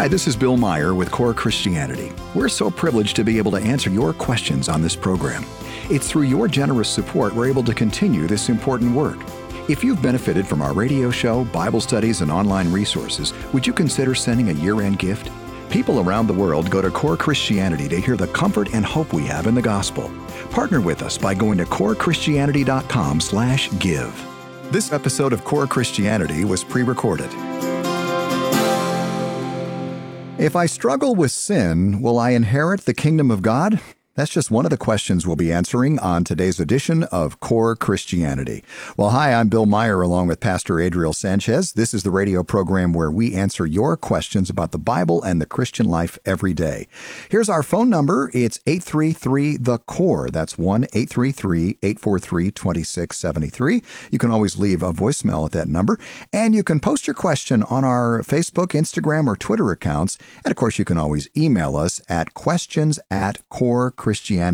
Hi, this is Bill Meyer with Core Christianity. We're so privileged to be able to answer your questions on this program. It's through your generous support we're able to continue this important work. If you've benefited from our radio show, Bible studies, and online resources, would you consider sending a year-end gift? People around the world go to Core Christianity to hear the comfort and hope we have in the gospel. Partner with us by going to corechristianity.com/give. This episode of Core Christianity was pre-recorded. If I struggle with sin, will I inherit the kingdom of God? That's just one of the questions we'll be answering on today's edition of Core Christianity. Well, hi, I'm Bill Meyer along with Pastor Adriel Sanchez. This is the radio program where we answer your questions about the Bible and the Christian life every day. Here's our phone number. It's 833-THE-CORE. That's 1-833-843-2673. You can always leave a voicemail at that number. And you can post your question on our Facebook, Instagram, or Twitter accounts. And of course, you can always email us at questions@corechristianity.com.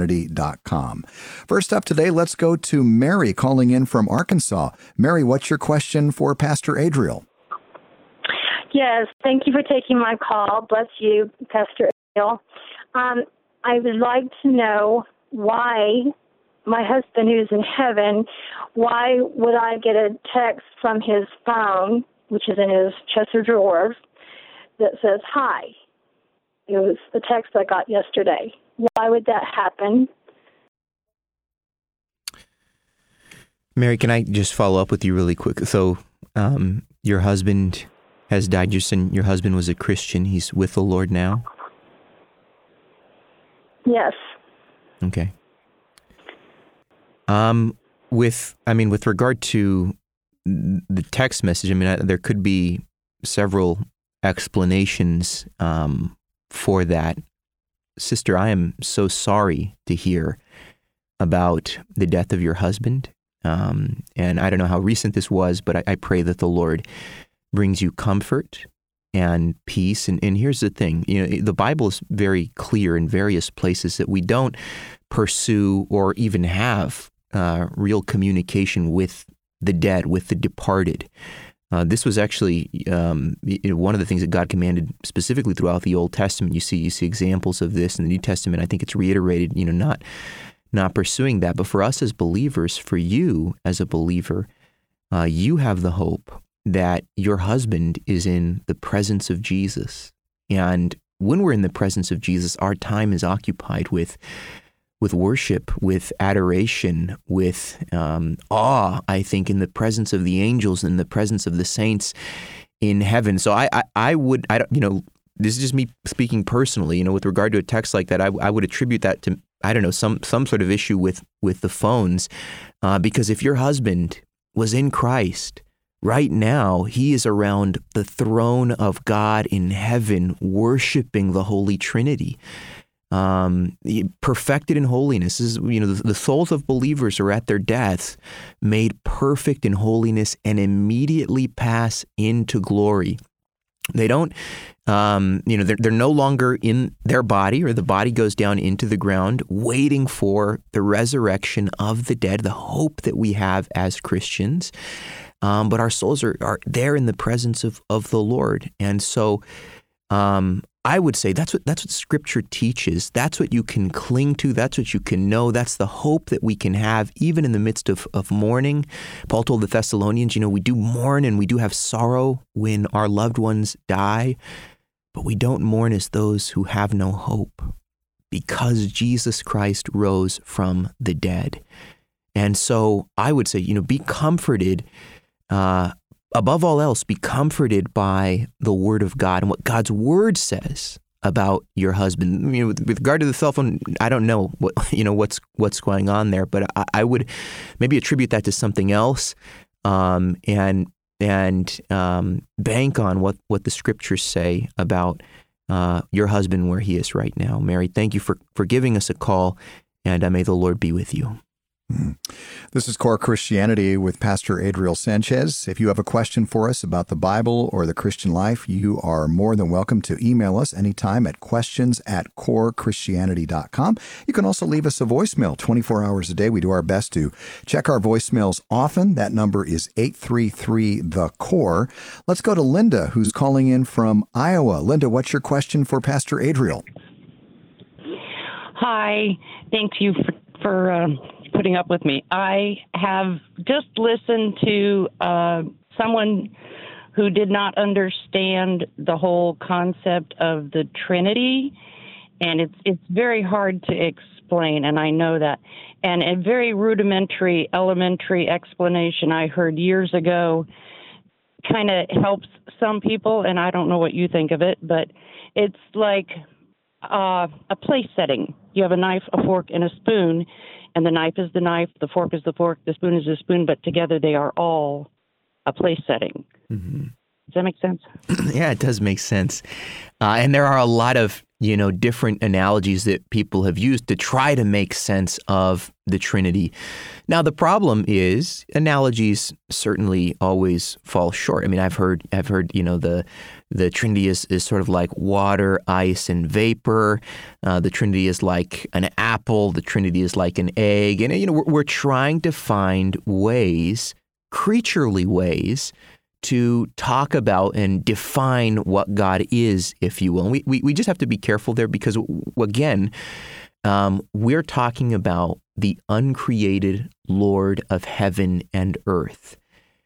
First up today, let's go to Mary calling in from Arkansas. Mary, what's your question for Pastor Adriel? Yes, thank you for taking my call. Bless you, Pastor Adriel. I would like to know why my husband, who's in heaven, why would I get a text from his phone, which is in his chest of drawers, that says, hi? It was the text I got yesterday. Why would that happen? Mary, can I just follow up with you really quick? So your husband has died. You're saying your husband was a Christian. He's with the Lord now? Yes. Okay. With regard to the text message, there could be several explanations for that. Sister, I am so sorry to hear about the death of your husband. And I don't know how recent this was, but I pray that the Lord brings you comfort and peace. And here's the thing, the Bible is very clear in various places that we don't pursue or even have real communication with the dead, with the departed. This was actually one of the things that God commanded specifically throughout the Old Testament. You see examples of this in the New Testament. I think it's reiterated, not pursuing that. But for us as believers, for you as a believer, you have the hope that your husband is in the presence of Jesus. And when we're in the presence of Jesus, our time is occupied with worship, with adoration, with awe, I think, in the presence of the angels, in the presence of the saints in heaven. So I would, this is just me speaking personally, with regard to a text like that, I would attribute that to, some sort of issue with the phones, because if your husband was in Christ, right now, he is around the throne of God in heaven, worshiping the Holy Trinity. Perfected in holiness. This is, the souls of believers are at their deaths made perfect in holiness and immediately pass into glory. They don't, they're no longer in their body, or the body goes down into the ground, waiting for the resurrection of the dead, the hope that we have as Christians. But our souls are there in the presence of the Lord. And so, I would say that's what Scripture teaches. That's what you can cling to. That's what you can know. That's the hope that we can have even in the midst of mourning. Paul told the Thessalonians, we do mourn and we do have sorrow when our loved ones die, but we don't mourn as those who have no hope, because Jesus Christ rose from the dead. And so I would say, be comforted. Above all else, be comforted by the Word of God and what God's Word says about your husband. With regard to the cell phone, I don't know what's going on there, but I would maybe attribute that to something else, and bank on what the Scriptures say about your husband, where he is right now. Mary, thank you for giving us a call, and may the Lord be with you. This is Core Christianity with Pastor Adriel Sanchez. If you have a question for us about the Bible or the Christian life, you are more than welcome to email us anytime at questions@corechristianity.com. You can also leave us a voicemail 24 hours a day. We do our best to check our voicemails often. That number is 833-THE-CORE. Let's go to Linda, who's calling in from Iowa. Linda, what's your question for Pastor Adriel? Hi. Thank you for putting up with me. I have just listened to someone who did not understand the whole concept of the Trinity, and it's very hard to explain, and I know that. And a very rudimentary, elementary explanation I heard years ago kind of helps some people, and I don't know what you think of it, but it's like a place setting. You have a knife, a fork, and a spoon, and the knife is the knife, the fork is the fork, the spoon is the spoon, but together they are all a place setting. Mm-hmm. Does that make sense? Yeah, it does make sense. And there are a lot of, different analogies that people have used to try to make sense of the Trinity. Now, the problem is analogies certainly always fall short. I mean, I've heard, the Trinity is sort of like water, ice, and vapor. The Trinity is like an apple. The Trinity is like an egg. And, we're trying to find ways, creaturely ways, to talk about and define what God is, if you will. And we just have to be careful there because, again, we're talking about the uncreated Lord of heaven and earth.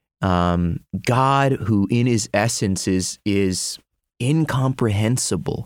God, who in his essence is incomprehensible.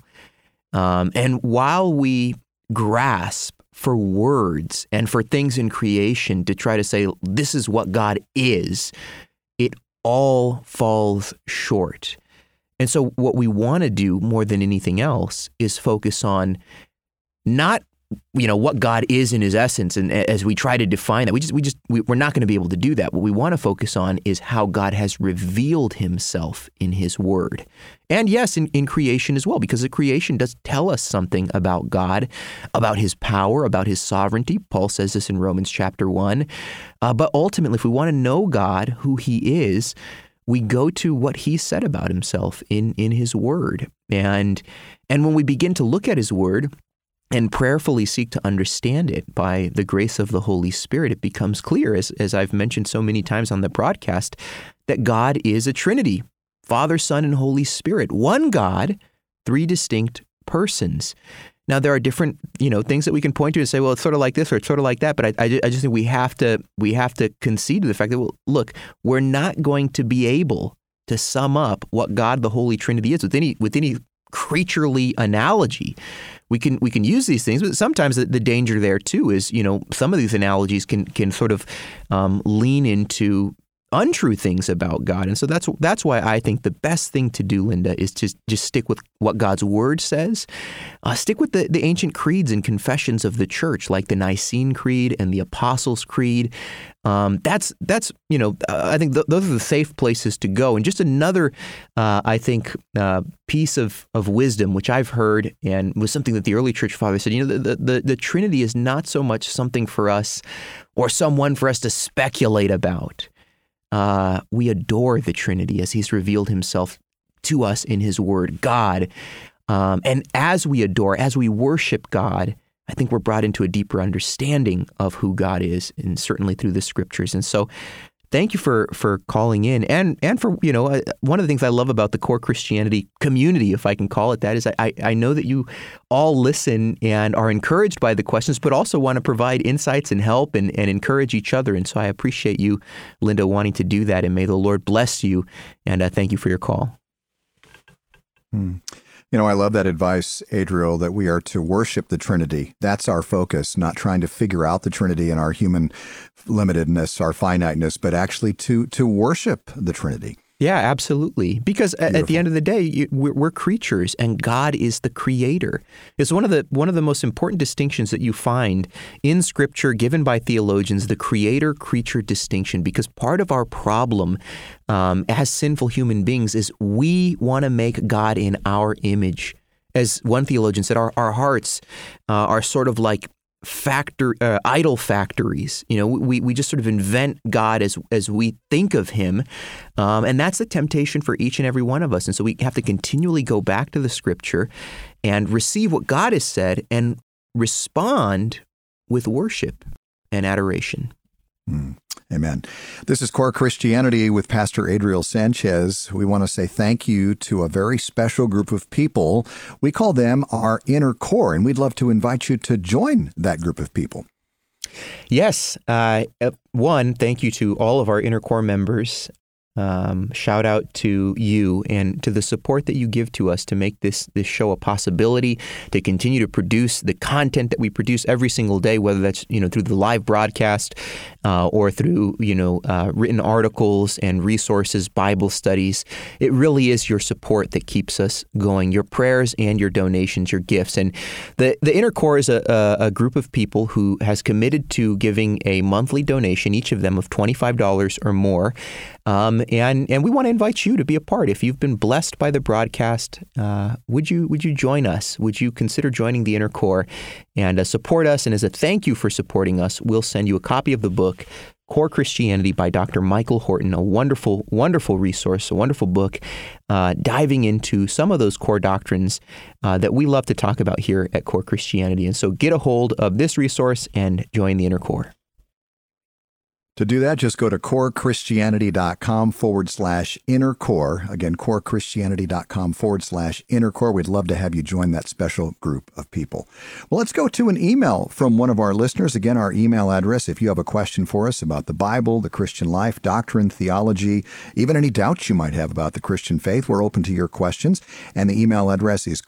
And while we grasp for words and for things in creation to try to say, this is what God is, it all falls short. And so what we want to do more than anything else is focus on not, what God is in his essence. And as we try to define that, we're not going to be able to do that. What we want to focus on is how God has revealed himself in his word. And yes, in creation as well, because the creation does tell us something about God, about his power, about his sovereignty. Paul says this in Romans chapter 1. But ultimately, if we want to know God, who he is, we go to what he said about himself in his word. And when we begin to look at his word and prayerfully seek to understand it by the grace of the Holy Spirit, it becomes clear, as I've mentioned so many times on the broadcast, that God is a Trinity, Father, Son, and Holy Spirit. One God, three distinct persons. Now, there are different, things that we can point to and say, well, it's sort of like this or it's sort of like that. But I just think we have to concede to the fact that, well, look, we're not going to be able to sum up what God, the Holy Trinity, is with any creaturely analogy. We can use these things, but sometimes the danger there too is, some of these analogies can sort of lean into untrue things about God. And so that's why I think the best thing to do, Linda, is to just stick with what God's word says. Stick with the ancient creeds and confessions of the church, like the Nicene Creed and the Apostles' Creed. That's I think those are the safe places to go. And just another, I think, piece of wisdom, which I've heard and was something that the early church fathers said, the Trinity is not so much something for us or someone for us to speculate about. We adore the Trinity as he's revealed himself to us in his word, God. And as we adore, as we worship God, I think we're brought into a deeper understanding of who God is, and certainly through the scriptures. And so thank you for calling in. And for, one of the things I love about the Core Christianity community, if I can call it that, is I know that you all listen and are encouraged by the questions, but also want to provide insights and help and encourage each other. And so I appreciate you, Linda, wanting to do that. And may the Lord bless you. And thank you for your call. I love that advice, Adriel, that we are to worship the Trinity. That's our focus, not trying to figure out the Trinity in our human limitedness, our finiteness, but actually to worship the Trinity. Yeah, absolutely. Because at the end of the day, we're creatures, and God is the creator. It's one of the most important distinctions that you find in Scripture given by theologians, the creator-creature distinction. Because part of our problem as sinful human beings is we want to make God in our image. As one theologian said, our hearts are sort of like idol factories. We just sort of invent God as we think of him. And that's a temptation for each and every one of us. And so we have to continually go back to the scripture and receive what God has said and respond with worship and adoration. Amen. This is Core Christianity with Pastor Adriel Sanchez. We want to say thank you to a very special group of people. We call them our inner core, and we'd love to invite you to join that group of people. Yes. One, thank you to all of our inner core members. Shout out to you and to the support that you give to us to make this show a possibility, to continue to produce the content that we produce every single day, whether that's through the live broadcast or through written articles and resources, Bible studies. It really is your support that keeps us going. Your prayers and your donations, your gifts, and the Inner Core is a group of people who has committed to giving a monthly donation, each of them of $25 or more. And we want to invite you to be a part. If you've been blessed by the broadcast, would you join us? Would you consider joining the Inner Core and support us? And as a thank you for supporting us, we'll send you a copy of the book, Core Christianity by Dr. Michael Horton, a wonderful, wonderful resource, a wonderful book, diving into some of those core doctrines that we love to talk about here at Core Christianity. And so get a hold of this resource and join the Inner Core. To do that, just go to corechristianity.com/inner core. Again, corechristianity.com/inner core. We'd love to have you join that special group of people. Well, let's go to an email from one of our listeners. Again, our email address, if you have a question for us about the Bible, the Christian life, doctrine, theology, even any doubts you might have about the Christian faith, we're open to your questions. And the email address is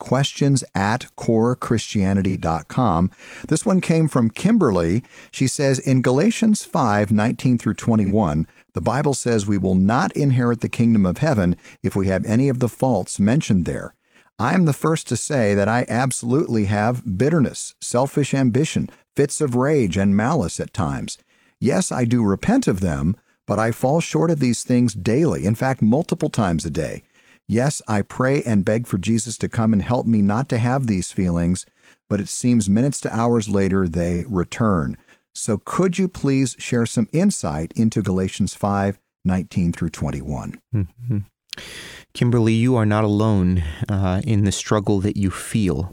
questions@corechristianity.com. This one came from Kimberly. She says, in Galatians 5:19 through 21, the Bible says we will not inherit the kingdom of heaven if we have any of the faults mentioned there. I am the first to say that I absolutely have bitterness, selfish ambition, fits of rage, and malice at times. Yes, I do repent of them, but I fall short of these things daily, in fact, multiple times a day. Yes, I pray and beg for Jesus to come and help me not to have these feelings, but it seems minutes to hours later they return. So could you please share some insight into Galatians 5:19 through 21? Mm-hmm. Kimberly, you are not alone in the struggle that you feel.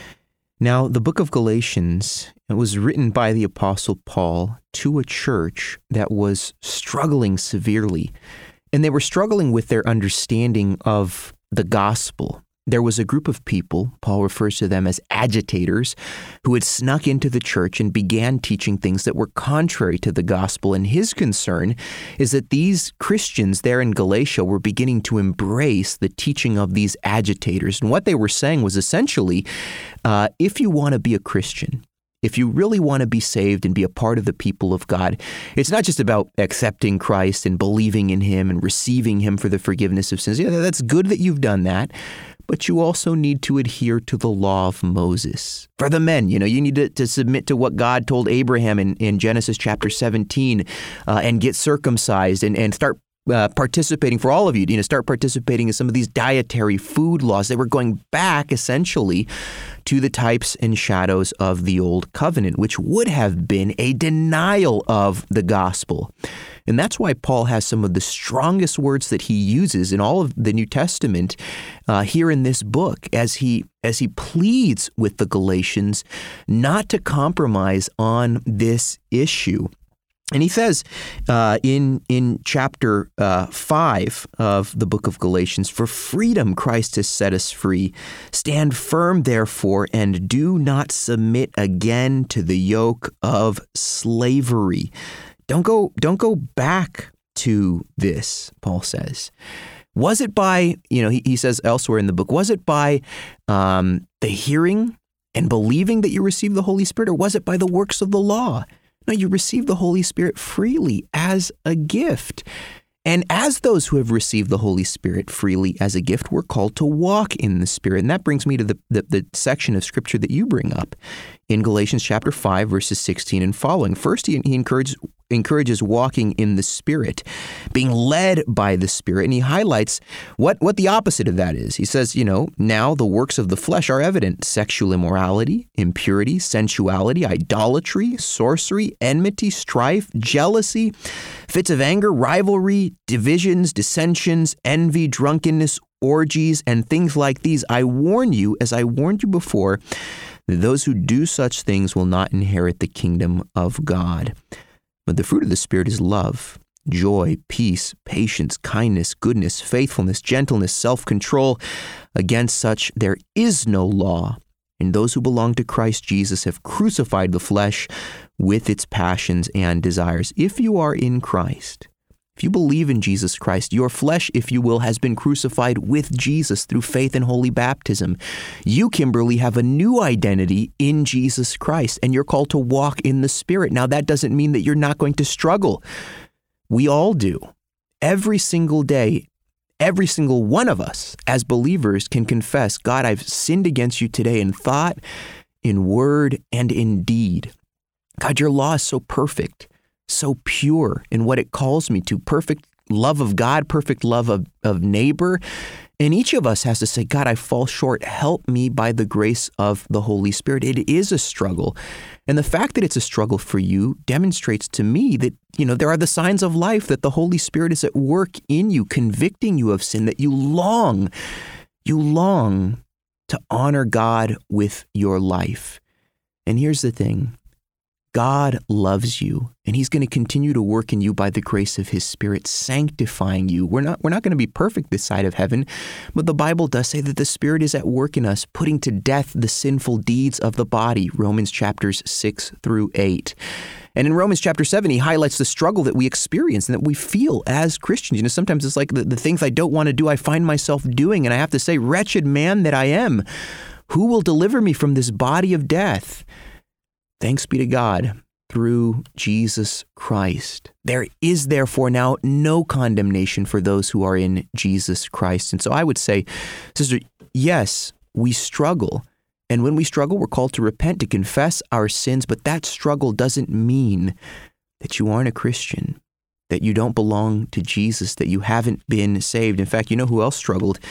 Now, the book of Galatians was written by the Apostle Paul to a church that was struggling severely, and they were struggling with their understanding of the gospel. There was a group of people, Paul refers to them as agitators, who had snuck into the church and began teaching things that were contrary to the gospel. And his concern is that these Christians there in Galatia were beginning to embrace the teaching of these agitators. And what they were saying was essentially, if you want to be a Christian, if you really want to be saved and be a part of the people of God, it's not just about accepting Christ and believing in him and receiving him for the forgiveness of sins. Yeah, that's good that you've done that. But you also need to adhere to the law of Moses. For the men, you need to submit to what God told Abraham in Genesis chapter 17 and get circumcised and start participating, for all of you, start participating in some of these dietary food laws. They were going back essentially to the types and shadows of the old covenant, which would have been a denial of the gospel. And that's why Paul has some of the strongest words that he uses in all of the New Testament here in this book as he pleads with the Galatians not to compromise on this issue. And he says in chapter 5 of the book of Galatians, "For freedom Christ has set us free. Stand firm, therefore, and do not submit again to the yoke of slavery." Don't go back to this, Paul says. Was it by, he says elsewhere in the book, was it by the hearing and believing that you received the Holy Spirit, or was it by the works of the law? No, you received the Holy Spirit freely as a gift. And as those who have received the Holy Spirit freely as a gift, we're called to walk in the Spirit. And that brings me to the section of Scripture that you bring up in Galatians chapter 5, verses 16 and following. First, he encourages encourages walking in the Spirit, being led by the Spirit. And he highlights what the opposite of that is. He says, now the works of the flesh are evident: sexual immorality, impurity, sensuality, idolatry, sorcery, enmity, strife, jealousy, fits of anger, rivalry, divisions, dissensions, envy, drunkenness, orgies, and things like these. I warn you, as I warned you before, that those who do such things will not inherit the kingdom of God. But the fruit of the Spirit is love, joy, peace, patience, kindness, goodness, faithfulness, gentleness, self-control. Against such there is no law. And those who belong to Christ Jesus have crucified the flesh with its passions and desires. If you are in Christ, if you believe in Jesus Christ, your flesh, if you will, has been crucified with Jesus through faith and holy baptism. You, Kimberly, have a new identity in Jesus Christ, and you're called to walk in the Spirit. Now, that doesn't mean that you're not going to struggle. We all do. Every single day, every single one of us as believers can confess, God, I've sinned against you today in thought, in word, and in deed. God, your law is so perfect, so pure in what it calls me to, perfect love of God, perfect love of neighbor. And each of us has to say, God, I fall short. Help me by the grace of the Holy Spirit. It is a struggle. And the fact that it's a struggle for you demonstrates to me that, there are the signs of life, that the Holy Spirit is at work in you, convicting you of sin, that you long to honor God with your life. And here's the thing. God loves you, and he's going to continue to work in you by the grace of his Spirit, sanctifying you. We're not going to be perfect this side of heaven, but the Bible does say that the Spirit is at work in us, putting to death the sinful deeds of the body, Romans chapters 6 through 8. And in Romans chapter 7, he highlights the struggle that we experience and that we feel as Christians. Sometimes it's like the things I don't want to do, I find myself doing, and I have to say, wretched man that I am, who will deliver me from this body of death? Thanks be to God through Jesus Christ. There is therefore now no condemnation for those who are in Jesus Christ. And so I would say, sister, yes, we struggle. And when we struggle, we're called to repent, to confess our sins. But that struggle doesn't mean that you aren't a Christian, that you don't belong to Jesus, that you haven't been saved. In fact, you know who else struggled?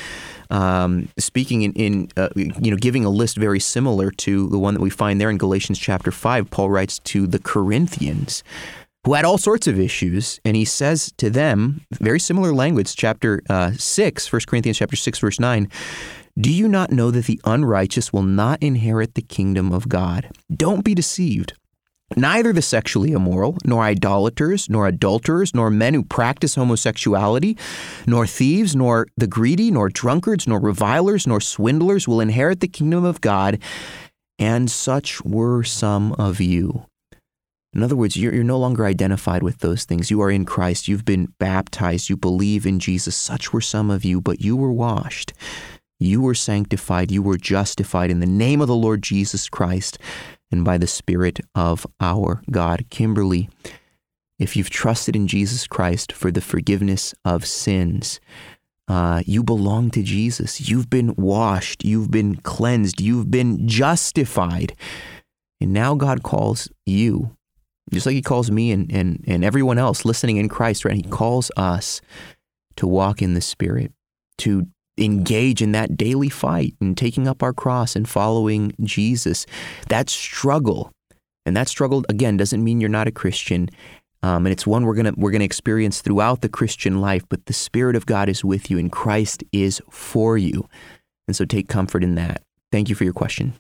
Speaking in giving a list very similar to the one that we find there in Galatians chapter 5, Paul writes to the Corinthians, who had all sorts of issues, and he says to them, very similar language, chapter 6, 1 Corinthians chapter 6, verse 9, do you not know that the unrighteous will not inherit the kingdom of God? Don't be deceived. Neither the sexually immoral, nor idolaters, nor adulterers, nor men who practice homosexuality, nor thieves, nor the greedy, nor drunkards, nor revilers, nor swindlers will inherit the kingdom of God, and such were some of you. In other words, you're no longer identified with those things. You are in Christ. You've been baptized. You believe in Jesus. Such were some of you, but you were washed. You were sanctified. You were justified in the name of the Lord Jesus Christ and by the Spirit of our God. Kimberly, if you've trusted in Jesus Christ for the forgiveness of sins, you belong to Jesus. You've been washed. You've been cleansed. You've been justified. And now God calls you, just like he calls me and everyone else listening in Christ, right? He calls us to walk in the Spirit, to engage in that daily fight and taking up our cross and following Jesus. That struggle, and that struggle, again, doesn't mean you're not a Christian. And it's one we're gonna experience throughout the Christian life, but the Spirit of God is with you and Christ is for you. And so take comfort in that. Thank you for your question.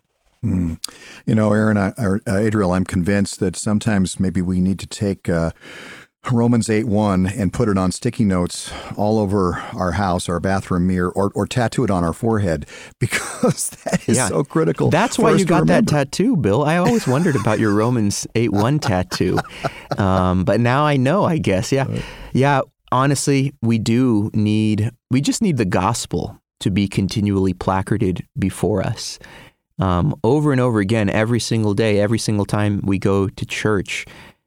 Aaron, Adriel, I'm convinced that sometimes maybe we need to take Romans 8:1 and put it on sticky notes all over our house, our bathroom mirror, or tattoo it on our forehead, because that is so critical. That's why you got that tattoo, Bill. I always wondered about your Romans 8:1 tattoo. But now I know, I guess. Yeah. Honestly, we just need the gospel to be continually placarded before us. Over and over again, every single day, every single time we go to church.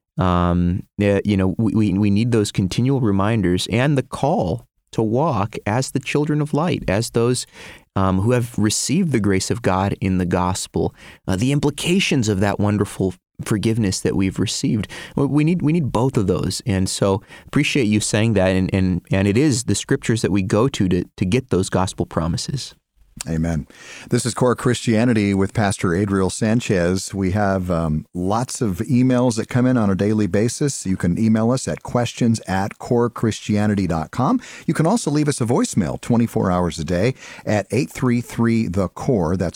We need those continual reminders and the call to walk as the children of light, as those who have received the grace of God in the gospel. The implications of that wonderful forgiveness that we've received. We need both of those. And so appreciate you saying that. And it is the scriptures that we go to get those gospel promises. Amen. This is Core Christianity with Pastor Adriel Sanchez. We have lots of emails that come in on a daily basis. You can email us at questions@corechristianity.com. You can also leave us a voicemail 24 hours a day at 833-THE-CORE. That's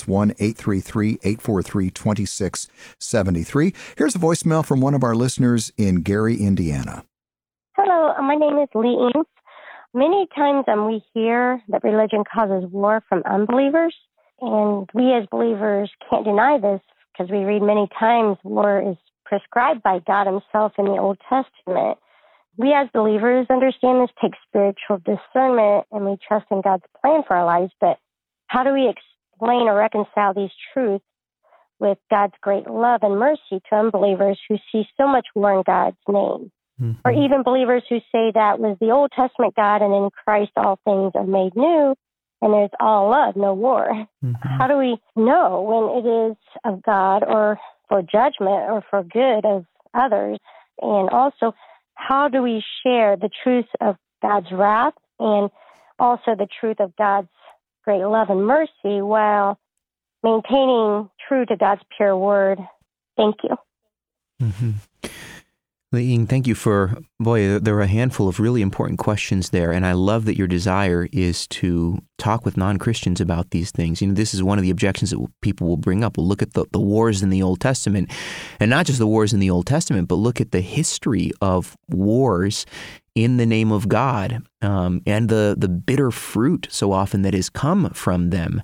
1-833-843-2673. Here's a voicemail from one of our listeners in Gary, Indiana. Hello, my name is Lee Eames. Many times we hear that religion causes war from unbelievers, and we as believers can't deny this because we read many times war is prescribed by God himself in the Old Testament. We as believers understand this takes spiritual discernment, and we trust in God's plan for our lives, but how do we explain or reconcile these truths with God's great love and mercy to unbelievers who see so much war in God's name? Mm-hmm. Or even believers who say that was the Old Testament God and in Christ all things are made new and there's all love, no war. Mm-hmm. How do we know when it is of God or for judgment or for good of others? And also, how do we share the truth of God's wrath and also the truth of God's great love and mercy while maintaining true to God's pure word? Thank you. Mm-hmm. Lee, thank you for, there are a handful of really important questions there, and I love that your desire is to talk with non-Christians about these things. You know, this is one of the objections that people will bring up. We'll look at the wars in the Old Testament, and not just the wars in the Old Testament, but look at the history of wars in the name of God, and the bitter fruit so often that has come from them.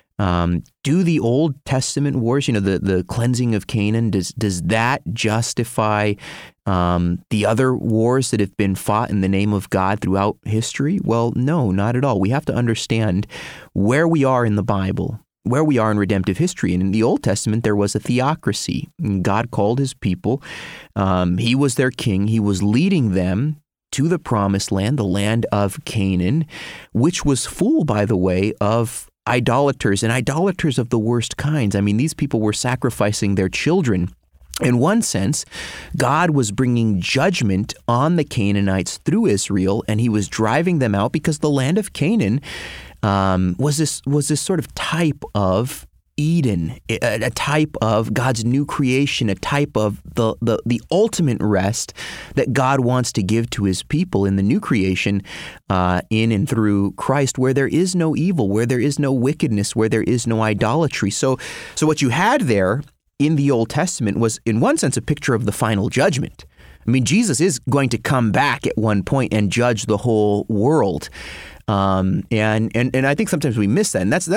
Do the Old Testament wars, the cleansing of Canaan, does that justify the other wars that have been fought in the name of God throughout history? Well, no, not at all. We have to understand where we are in the Bible, where we are in redemptive history. And in the Old Testament, there was a theocracy. God called his people. He was their king. He was leading them to the promised land, the land of Canaan, which was full, by the way, of idolaters, and idolaters of the worst kinds. I mean, these people were sacrificing their children. In one sense, God was bringing judgment on the Canaanites through Israel, and he was driving them out because the land of Canaan was this sort of type of Eden, a type of God's new creation, a type of the ultimate rest that God wants to give to his people in the new creation in and through Christ, where there is no evil, where there is no wickedness, where there is no idolatry. So what you had there in the Old Testament was, in one sense, a picture of the final judgment. I mean, Jesus is going to come back at one point and judge the whole world. And I think sometimes we miss that. And that's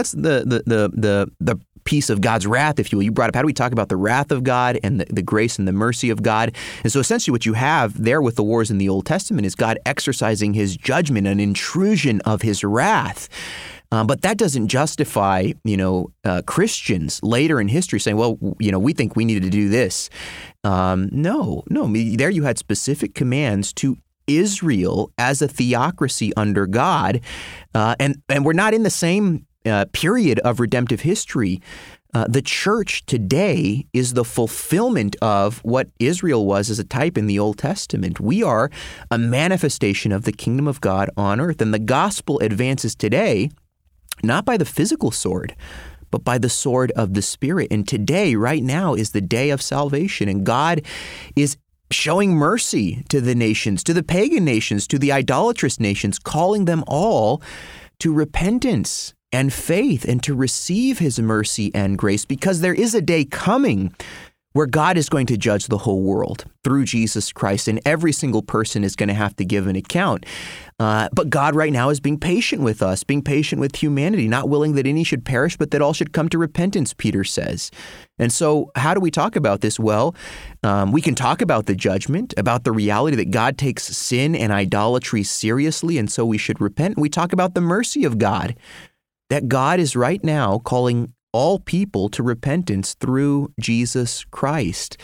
the piece of God's wrath, if you will. You brought up, how do we talk about the wrath of God and the grace and the mercy of God? And so essentially what you have there with the wars in the Old Testament is God exercising his judgment, an intrusion of his wrath. But that doesn't justify, Christians later in history saying, well, we think we needed to do this. No. There you had specific commands to Israel as a theocracy under God. And we're not in the same period of redemptive history. The church today is the fulfillment of what Israel was as a type in the Old Testament. We are a manifestation of the kingdom of God on earth. And the gospel advances today not by the physical sword, but by the sword of the Spirit. And today, right now, is the day of salvation. And God is showing mercy to the nations, to the pagan nations, to the idolatrous nations, calling them all to repentance and faith and to receive his mercy and grace, because there is a day coming where God is going to judge the whole world through Jesus Christ, and every single person is going to have to give an account. But God right now is being patient with us, being patient with humanity, not willing that any should perish, but that all should come to repentance, Peter says. And so how do we talk about this? Well, we can talk about the judgment, about the reality that God takes sin and idolatry seriously, and so we should repent. We talk about the mercy of God, that God is right now calling all people to repentance through Jesus Christ.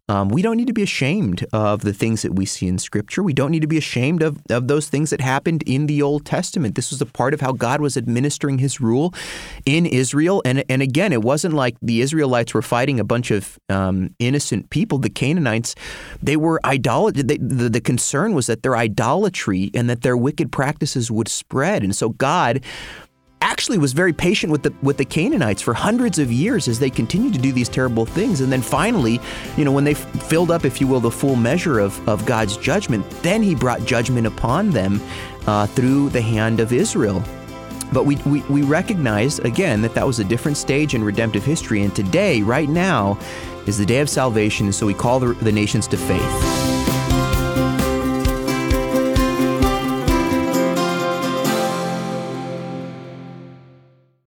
We don't need to be ashamed of the things that we see in Scripture. We don't need to be ashamed of those things that happened in the Old Testament. This was a part of how God was administering his rule in Israel. And again, it wasn't like the Israelites were fighting a bunch of innocent people. The Canaanites, they were the concern was that their idolatry and that their wicked practices would spread. And so God actually was very patient with the Canaanites for hundreds of years as they continued to do these terrible things. And then finally, when they filled up, if you will, the full measure of God's judgment, then he brought judgment upon them through the hand of Israel. But we recognize, again, that was a different stage in redemptive history. And today, right now, is the day of salvation. And so we call the nations to faith.